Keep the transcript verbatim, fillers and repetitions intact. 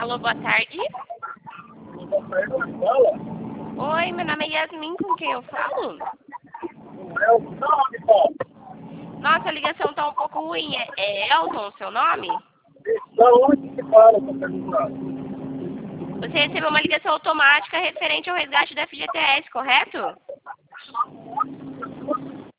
Alô, boa tarde. Boa tarde, fala. Oi, meu nome é Yasmin, com quem eu falo? É o nome, Paulo. Nossa, a ligação tá um pouco ruim. É, é Elton o seu nome? Da onde que fala, pra perguntar? Você recebeu uma ligação automática referente ao resgate da F G T S, correto?